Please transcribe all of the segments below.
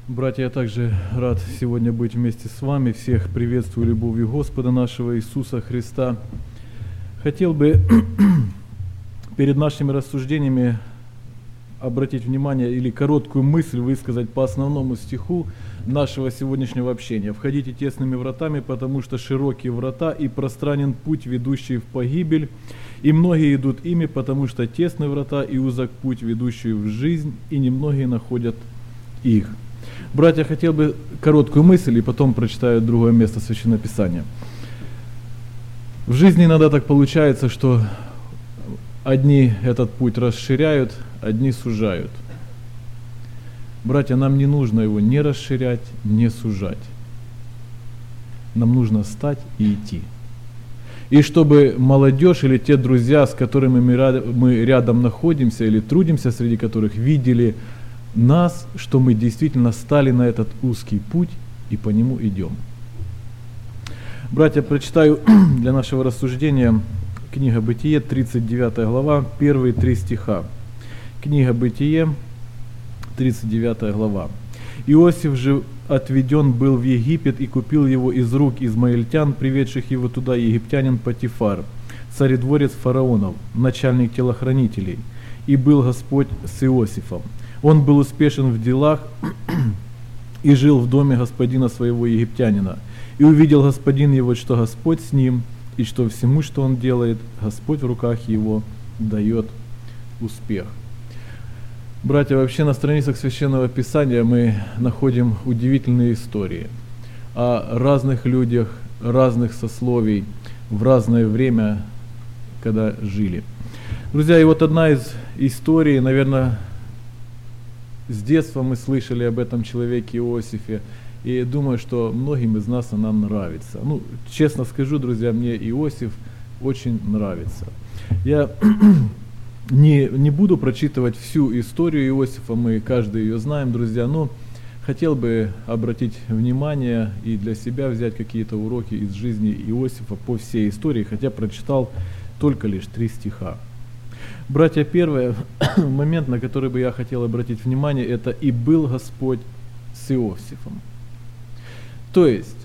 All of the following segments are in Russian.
Братья, я также рад сегодня быть вместе с вами. Всех приветствую любовью Господа нашего Иисуса Христа. Хотел бы перед нашими рассуждениями обратить внимание или короткую мысль высказать по основному стиху нашего сегодняшнего общения. «Входите тесными вратами, потому что широкие врата и пространен путь, ведущий в погибель, и многие идут ими, потому что тесны врата и узок путь, ведущий в жизнь, и немногие находят их». Братья, хотел бы короткую мысль и потом прочитаю другое место Священного Писания. В жизни иногда так получается, что одни этот путь расширяют, одни сужают. Братья, нам не нужно его ни расширять, ни сужать. Нам нужно встать и идти. И чтобы молодежь или те друзья, с которыми мы рядом находимся или трудимся, среди которых видели нас, что мы действительно стали на этот узкий путь и по нему идем. Братья, прочитаю для нашего рассуждения книга Бытие, 39 глава, первые 3 стиха. Книга Бытие, 39 глава. «Иосиф же отведен был в Египет, и купил его из рук измаильтян, приведших его туда, египтянин Потифар, царедворец фараонов, начальник телохранителей, и был Господь с Иосифом. Он был успешен в делах и жил в доме господина своего египтянина. И увидел господин его, что Господь с ним, и что всему, что он делает, Господь в руках его дает успех». Братья, вообще на страницах Священного Писания мы находим удивительные истории о разных людях, разных сословий, в разное время, когда жили. Друзья, и вот одна из историй, наверное, с детства мы слышали об этом человеке Иосифе, и думаю, что многим из нас она нравится. Честно скажу, друзья, мне Иосиф очень нравится. Я не буду прочитывать всю историю Иосифа, мы каждый ее знаем, друзья, но хотел бы обратить внимание и для себя взять какие-то уроки из жизни Иосифа по всей истории, хотя прочитал только лишь 3 стиха. Братья, первый момент, на который бы я хотел обратить внимание, это «и был Господь с Иосифом». То есть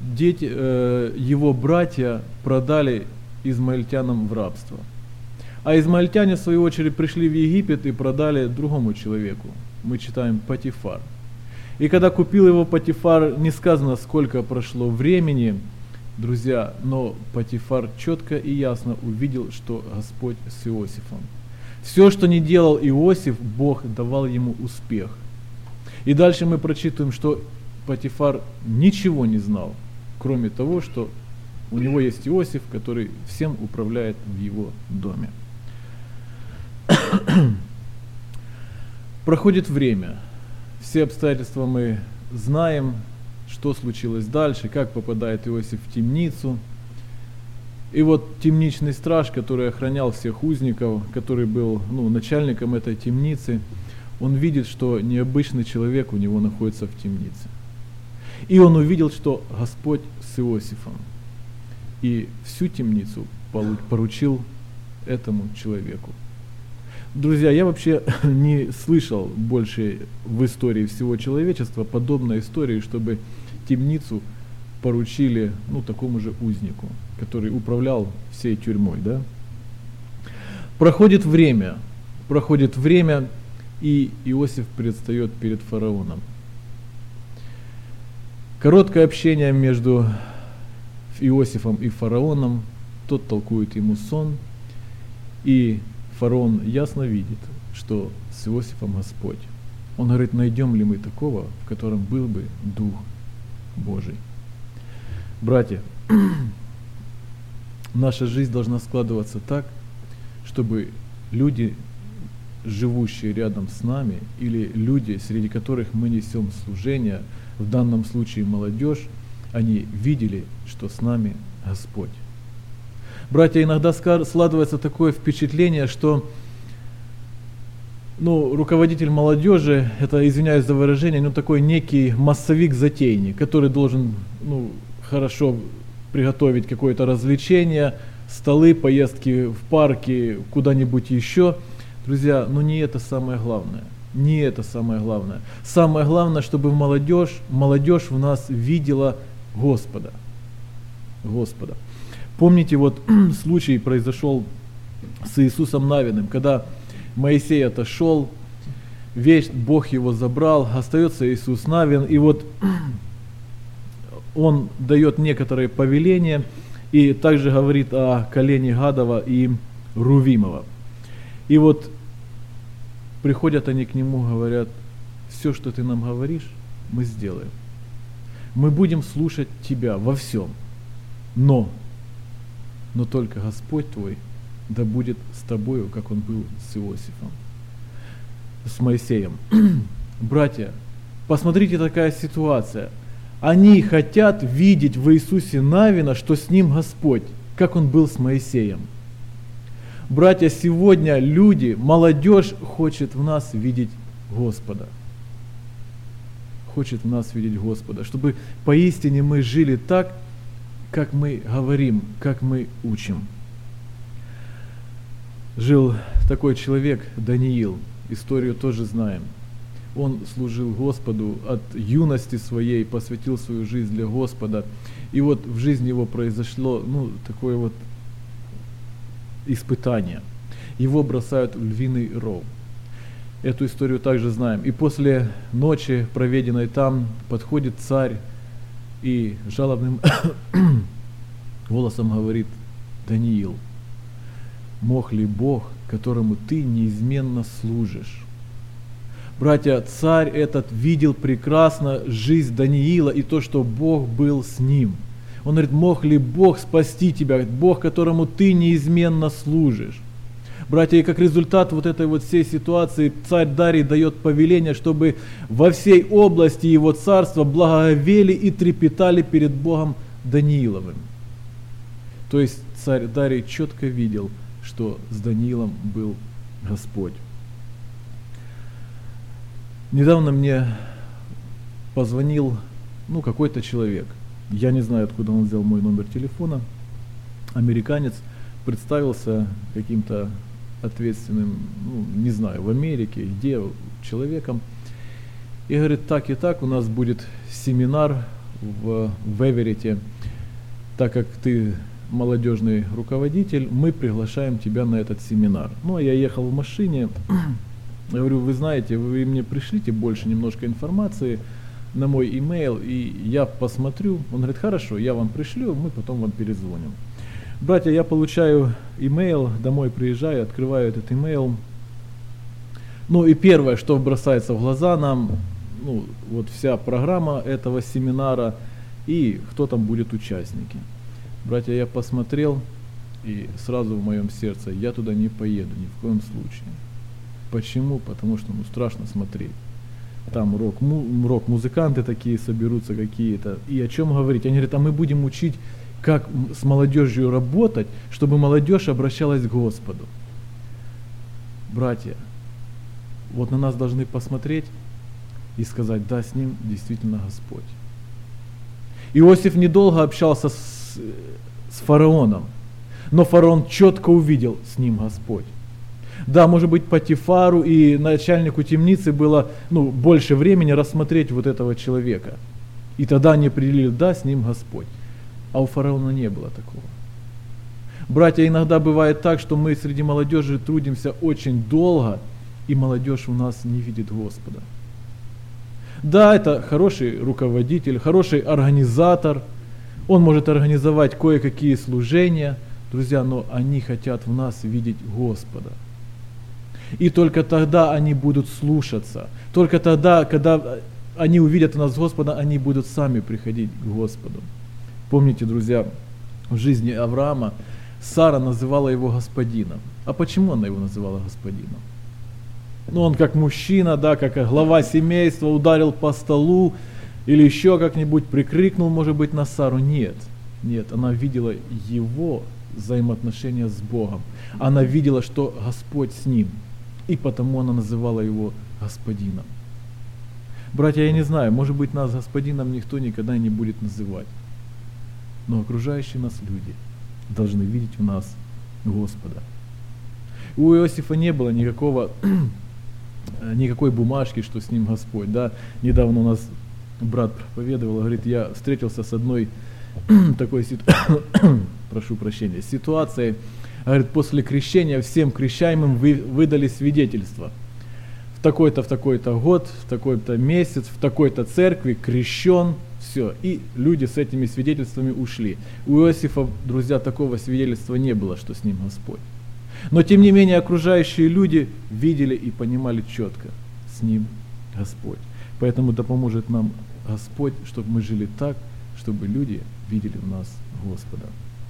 его братья продали измаильтянам в рабство. А измаильтяне, в свою очередь, пришли в Египет и продали другому человеку. Мы читаем Потифар. И когда купил его Потифар, не сказано, сколько прошло времени, друзья, но Потифар четко и ясно увидел, что Господь с Иосифом. Все, что не делал Иосиф, Бог давал ему успех. И дальше мы прочитываем, что Потифар ничего не знал, кроме того, что у него есть Иосиф, который всем управляет в его доме. Проходит время, все обстоятельства мы знаем, что случилось дальше, как попадает Иосиф в темницу. И вот темничный страж, который охранял всех узников, который был начальником этой темницы, он видит, что необычный человек у него находится в темнице. И он увидел, что Господь с Иосифом. И всю темницу поручил этому человеку. Друзья, я вообще не слышал больше в истории всего человечества подобной истории, чтобы темницу поручили такому же узнику, который управлял всей тюрьмой. Да? Проходит время, и Иосиф предстает перед фараоном. Короткое общение между Иосифом и фараоном, тот толкует ему сон, и фараон ясно видит, что с Иосифом Господь. Он говорит: найдем ли мы такого, в котором был бы Дух Божий? Братья, наша жизнь должна складываться так, чтобы люди, живущие рядом с нами, или люди, среди которых мы несем служение, в данном случае молодежь, они видели, что с нами Господь. Братья, иногда складывается такое впечатление, что руководитель молодежи, это, извиняюсь за выражение, такой некий массовик-затейник, который должен хорошо приготовить какое-то развлечение, столы, поездки в парки, куда-нибудь еще. Друзья, не это самое главное. Не это самое главное. Самое главное, чтобы молодежь в нас видела Господа. Господа. Помните, вот случай произошел с Иисусом Навиным, когда Моисей отошел, весь Бог его забрал, остается Иисус Навин, и вот он дает некоторые повеления, и также говорит о колене Гадова и Рувимова. И вот приходят они к нему, говорят: все, что ты нам говоришь, мы сделаем. Мы будем слушать тебя во всем. Но только Господь твой да будет с тобою, как он был с Иосифом, с Моисеем. Братья, посмотрите, такая ситуация. Они хотят видеть в Иисусе Навина, что с ним Господь, как он был с Моисеем. Братья, сегодня люди, молодежь хочет в нас видеть Господа. Хочет в нас видеть Господа, чтобы поистине мы жили так, как мы говорим, как мы учим. Жил такой человек, Даниил, историю тоже знаем. Он служил Господу от юности своей, посвятил свою жизнь для Господа. И вот в жизни его произошло такое вот испытание. Его бросают в львиный ров. Эту историю также знаем. И после ночи, проведенной там, подходит царь и жалобным голосом говорит: Даниил, мог ли Бог, которому ты неизменно служишь? Братья, царь этот видел прекрасно жизнь Даниила и то, что Бог был с ним. Он говорит: мог ли Бог спасти тебя, Бог, которому ты неизменно служишь? Братья, и как результат вот этой вот всей ситуации царь Дарий дает повеление, чтобы во всей области его царства благоговели и трепетали перед Богом Данииловым. То есть царь Дарий четко видел, что с Даниилом был Господь. Недавно мне позвонил какой-то человек. Я не знаю, откуда он взял мой номер телефона. Американец, представился каким-то ответственным, не знаю, в Америке, где, человеком. И говорит: так и так, у нас будет семинар в Эверетте. Так как ты молодежный руководитель, мы приглашаем тебя на этот семинар. А я ехал в машине. Говорю: вы знаете, вы мне пришлите больше немножко информации на мой имейл, и я посмотрю. Он говорит: хорошо, я вам пришлю, мы потом вам перезвоним. Братья, я получаю имейл, домой приезжаю, открываю этот имейл. И первое, что бросается в глаза нам, вот вся программа этого семинара и кто там будет участники. Братья, я посмотрел, и сразу в моем сердце: я туда не поеду ни в коем случае. Почему? Потому что страшно смотреть. Там рок-музыканты такие соберутся какие-то. И о чем говорить? Они говорят: а мы будем учить, как с молодежью работать, чтобы молодежь обращалась к Господу. Братья, вот на нас должны посмотреть и сказать: да, с ним действительно Господь. Иосиф недолго общался с фараоном, но фараон четко увидел: с ним Господь. Да, может быть, Потифару и начальнику темницы было больше времени рассмотреть вот этого человека. И тогда они определили: да, с ним Господь. А у фараона не было такого. Братья, иногда бывает так, что мы среди молодежи трудимся очень долго, и молодежь у нас не видит Господа. Да, это хороший руководитель, хороший организатор. Он может организовать кое-какие служения, друзья, но они хотят в нас видеть Господа. И только тогда они будут слушаться. Только тогда, когда они увидят в нас Господа, они будут сами приходить к Господу. Помните, друзья, в жизни Авраама Сара называла его господином. А почему она его называла господином? Он как мужчина, да, как глава семейства ударил по столу или еще как-нибудь прикрикнул, может быть, на Сару. Нет, она видела его взаимоотношения с Богом. Она видела, что Господь с ним. И потому она называла его господином. Братья, я не знаю, может быть, нас господином никто никогда не будет называть. Но окружающие нас люди должны видеть в нас Господа. У Иосифа не было никакого никакой бумажки, что с ним Господь. Да? Недавно у нас брат проповедовал, говорит, я встретился с одной такой прошу прощения, ситуацией. Говорит, после крещения всем крещаемым выдали свидетельство. В такой-то год, в такой-то месяц, в такой-то церкви крещен, все. И люди с этими свидетельствами ушли. У Иосифа, друзья, такого свидетельства не было, что с ним Господь. Но тем не менее окружающие люди видели и понимали четко, с ним Господь. Поэтому да поможет нам Господь, чтобы мы жили так, чтобы люди видели в нас Господа.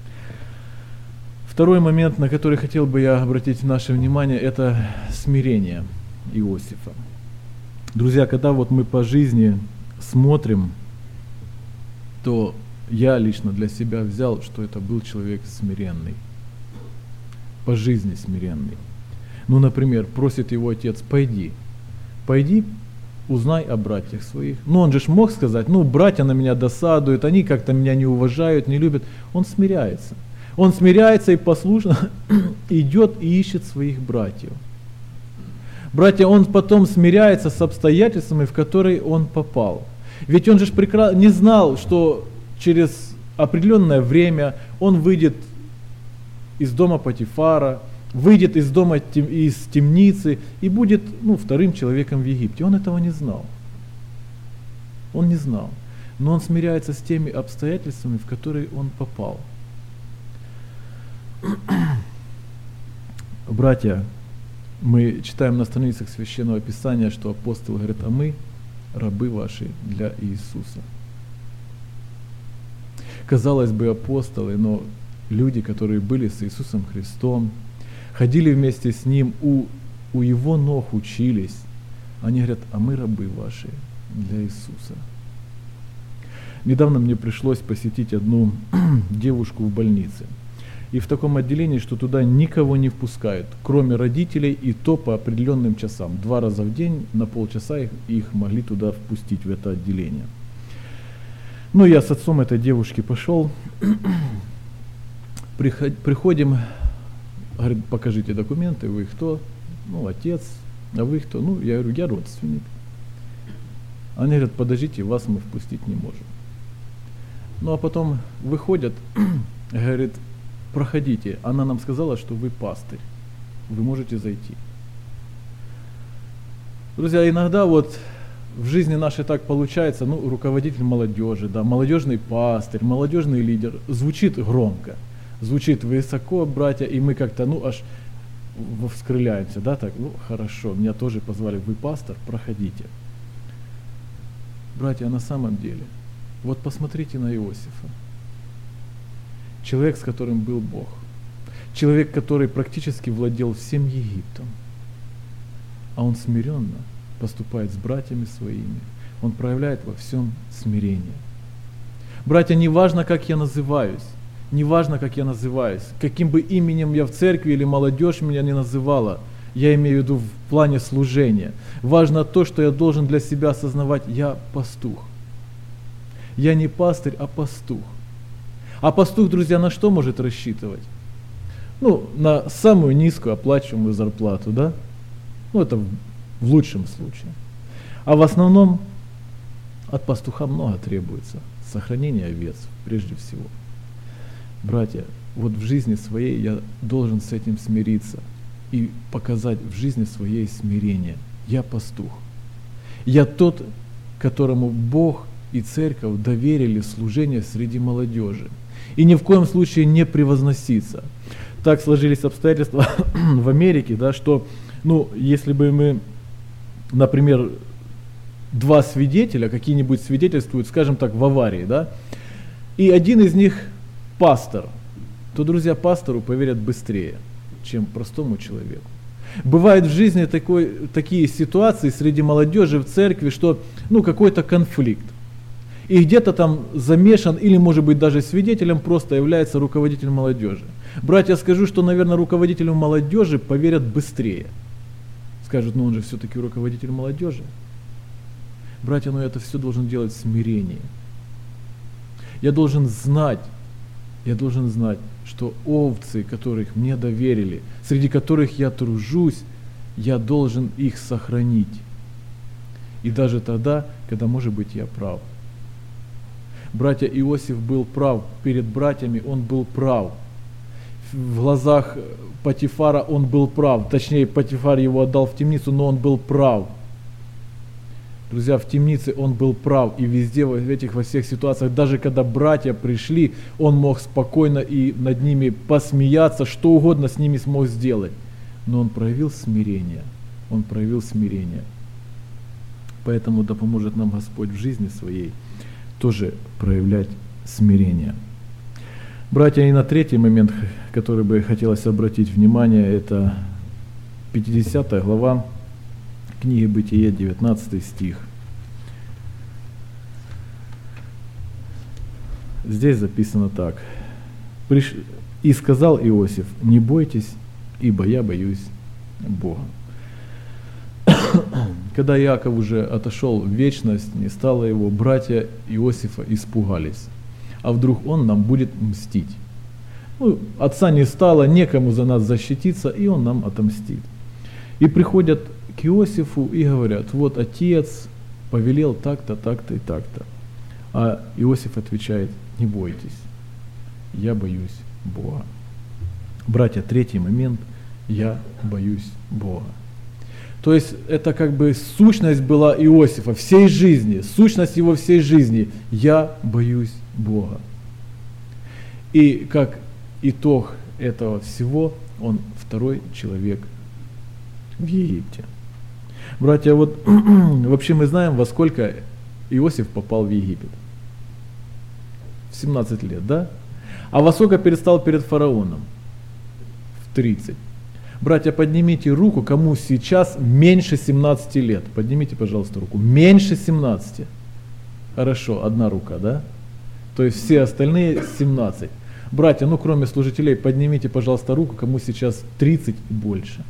Второй момент, на который хотел бы я обратить наше внимание, это смирение Иосифа. Друзья, когда вот мы по жизни смотрим, то я лично для себя взял, что это был человек смиренный, по жизни смиренный. Ну, например, просит его отец, пойди, узнай о братьях своих. Ну, он же мог сказать, братья на меня досадуют, они как-то меня не уважают, не любят. Он смиряется. Он смиряется и послушно идет и ищет своих братьев. Братья, он потом смиряется с обстоятельствами, в которые он попал. Ведь он же не знал, что через определенное время он выйдет из дома Потифара, выйдет из темницы и будет вторым человеком в Египте. Он этого не знал. Он не знал. Но он смиряется с теми обстоятельствами, в которые он попал. Братья, мы читаем на страницах Священного Писания, что апостол говорит, а мы рабы ваши для Иисуса. Казалось бы, апостолы, но люди, которые были с Иисусом Христом, ходили вместе с Ним, у Его ног учились, они говорят, а мы рабы ваши для Иисуса. Недавно мне пришлось посетить одну девушку в больнице. И в таком отделении, что туда никого не впускают, кроме родителей, и то по определенным часам. 2 раза в день, на полчаса их могли туда впустить, в это отделение. Я с отцом этой девушки пошел. Приходим, говорит, покажите документы, вы кто? Отец, а вы кто? Я говорю, я родственник. Они говорят, подождите, вас мы впустить не можем. А потом выходят, говорит, проходите. Она нам сказала, что вы пастырь, вы можете зайти. Друзья, иногда в жизни нашей так получается, руководитель молодежи, да, молодежный пастырь, молодежный лидер, звучит громко, звучит высоко, братья, и мы как-то, аж вскрыляемся, да, так, хорошо, меня тоже позвали, вы пастор, проходите. Братья, на самом деле, посмотрите на Иосифа. Человек, с которым был Бог. Человек, который практически владел всем Египтом. А он смиренно поступает с братьями своими. Он проявляет во всем смирение. Братья, не важно, как я называюсь, каким бы именем я в церкви или молодежь меня не называла, я имею в виду в плане служения. Важно то, что я должен для себя осознавать, я пастух. Я не пастырь, а пастух. А пастух, друзья, на что может рассчитывать? На самую низкую оплачиваемую зарплату, да? Это в лучшем случае. А в основном от пастуха много требуется. Сохранение овец, прежде всего. Братья, в жизни своей я должен с этим смириться и показать в жизни своей смирение. Я пастух. Я тот, которому Бог и церковь доверили служение среди молодежи. И ни в коем случае не превозноситься. Так сложились обстоятельства в Америке, да, что, если бы мы, например, 2 свидетеля, какие-нибудь свидетельствуют, скажем так, в аварии, да, и один из них пастор, то, друзья, пастору поверят быстрее, чем простому человеку. Бывают в жизни такие ситуации среди молодежи в церкви, что, какой-то конфликт. И где-то там замешан, или может быть даже свидетелем просто является руководитель молодежи. Братья, скажу, что, наверное, руководителю молодежи поверят быстрее. Скажут, он же все-таки руководитель молодежи. Братья, это все должен делать в смирении. Я должен знать, что овцы, которых мне доверили, среди которых я тружусь, я должен их сохранить. И даже тогда, когда, может быть, я прав. Братья, Иосиф был прав. Перед братьями он был прав. В глазах Потифара он был прав. Точнее, Потифар его отдал в темницу, но он был прав. Друзья, в темнице он был прав. И везде, во всех ситуациях, даже когда братья пришли, он мог спокойно и над ними посмеяться, что угодно с ними смог сделать. Но он проявил смирение. Он проявил смирение. Поэтому да поможет нам Господь в жизни своей тоже проявлять смирение. Братья, и на третий момент, который бы хотелось обратить внимание, это 50 глава книги Бытие, 19 стих. Здесь записано так. «И сказал Иосиф, не бойтесь, ибо я боюсь Бога». Когда Иаков уже отошел в вечность, не стало его, братья Иосифа испугались. А вдруг он нам будет мстить? Отца не стало, некому за нас защититься, и он нам отомстит. И приходят к Иосифу и говорят, вот отец повелел так-то, так-то и так-то. А Иосиф отвечает, не бойтесь, я боюсь Бога. Братья, третий момент, я боюсь Бога. То есть это как бы сущность была Иосифа всей жизни, сущность его всей жизни. Я боюсь Бога. И как итог этого всего, он второй человек в Египте. Братья, вот вообще мы знаем, во сколько Иосиф попал в Египет. В 17 лет, да? А во сколько предстал перед фараоном? В 30. Братья, поднимите руку, кому сейчас меньше 17 лет. Поднимите, пожалуйста, руку. Меньше 17. Хорошо, одна рука, да? То есть все остальные 17. Братья, кроме служителей, поднимите, пожалуйста, руку, кому сейчас 30 и больше.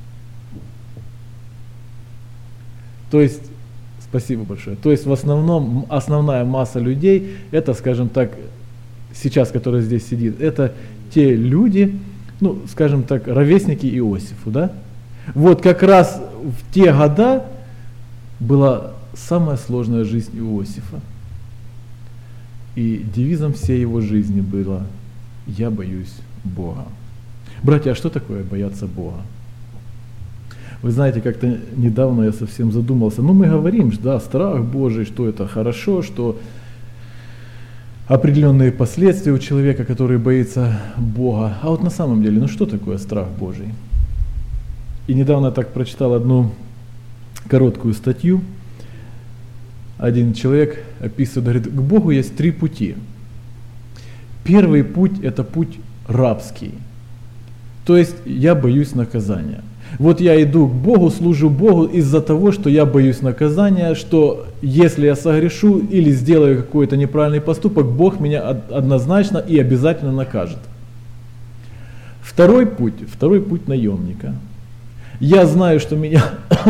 То есть, спасибо большое. То есть в основном, основная масса людей, это, скажем так, сейчас, который здесь сидит, это те люди, скажем так, ровесники Иосифу, да? Вот как раз в те года была самая сложная жизнь Иосифа. И девизом всей его жизни было «Я боюсь Бога». Братья, а что такое бояться Бога? Вы знаете, как-то недавно я совсем задумался. Мы говорим, да, страх Божий, что это хорошо, что определенные последствия у человека, который боится Бога. А вот на самом деле, что такое страх Божий? И недавно я так прочитал одну короткую статью. Один человек описывает, говорит, к Богу есть 3 пути. Первый путь – это путь рабский. То есть я боюсь наказания. Вот я иду к Богу, служу Богу из-за того, что я боюсь наказания, что если я согрешу или сделаю какой-то неправильный поступок, Бог меня однозначно и обязательно накажет. Второй путь наемника. Я знаю, что меня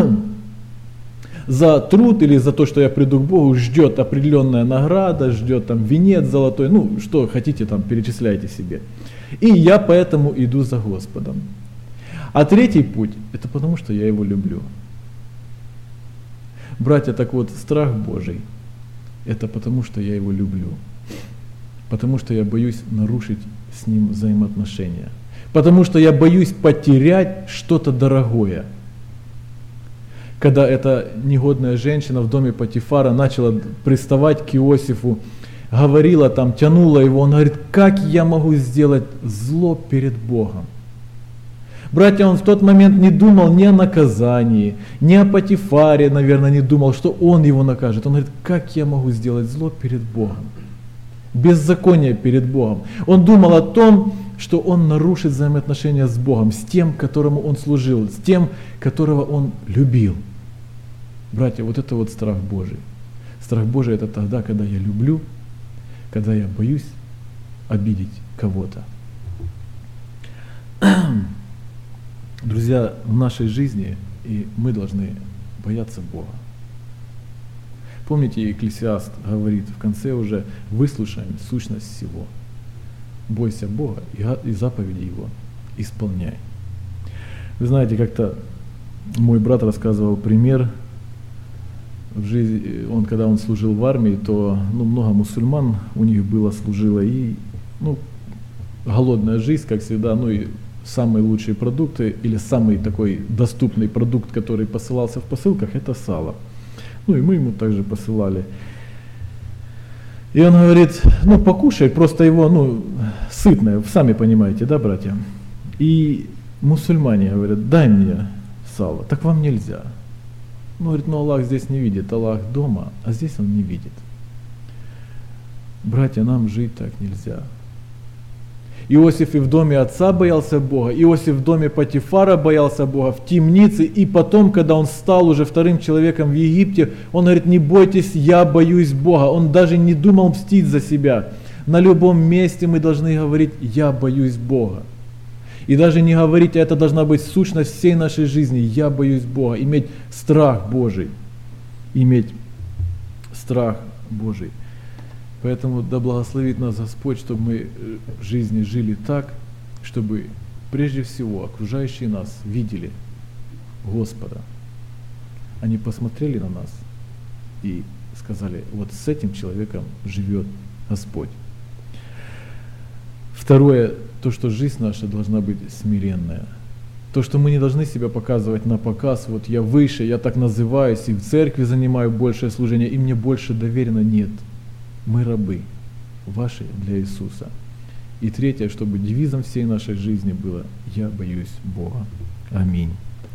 за труд или за то, что я приду к Богу, ждет определенная награда, ждет там венец золотой, что хотите там, перечисляйте себе. И я поэтому иду за Господом. А третий путь, это потому, что я его люблю. Братья, так вот, страх Божий, это потому, что я его люблю. Потому что я боюсь нарушить с ним взаимоотношения. Потому что я боюсь потерять что-то дорогое. Когда эта негодная женщина в доме Потифара начала приставать к Иосифу, говорила там, тянула его, он говорит, как я могу сделать зло перед Богом? Братья, он в тот момент не думал ни о наказании, ни о Потифаре, наверное, не думал, что он его накажет. Он говорит, как я могу сделать зло перед Богом? Беззаконие перед Богом. Он думал о том, что он нарушит взаимоотношения с Богом, с тем, которому он служил, с тем, которого он любил. Братья, вот это вот страх Божий. Страх Божий это тогда, когда я люблю, когда я боюсь обидеть кого-то. Друзья, в нашей жизни и мы должны бояться Бога. Помните, Екклесиаст говорит в конце уже, выслушаем сущность всего. Бойся Бога и заповеди Его исполняй. Вы знаете, как-то мой брат рассказывал пример в жизни, когда он служил в армии, то много мусульман у них служило, и голодная жизнь, как всегда, и самые лучшие продукты или самый такой доступный продукт, который посылался в посылках, это сало. И мы ему также посылали. И он говорит, покушай, просто его, сытное, сами понимаете, да, братья? И мусульмане говорят, дай мне сало, так вам нельзя. Говорит, Аллах здесь не видит, Аллах дома, а здесь он не видит. Братья, нам жить так нельзя. Иосиф и в доме отца боялся Бога, Иосиф в доме Потифара боялся Бога, в темнице, и потом, когда он стал уже вторым человеком в Египте, он говорит, не бойтесь, я боюсь Бога. Он даже не думал мстить за себя. На любом месте мы должны говорить, я боюсь Бога. И даже не говорить, а это должна быть сущность всей нашей жизни, я боюсь Бога, иметь страх Божий, иметь страх Божий. Поэтому да благословит нас Господь, чтобы мы в жизни жили так, чтобы прежде всего окружающие нас видели Господа. Они посмотрели на нас и сказали, вот с этим человеком живет Господь. Второе, то, что жизнь наша должна быть смиренная. То, что мы не должны себя показывать на показ, вот я выше, я так называюсь, и в церкви занимаю большее служение, и мне больше доверено. Нет. Мы рабы ваши для Иисуса. И третье, чтобы девизом всей нашей жизни было «Я боюсь Бога». Аминь.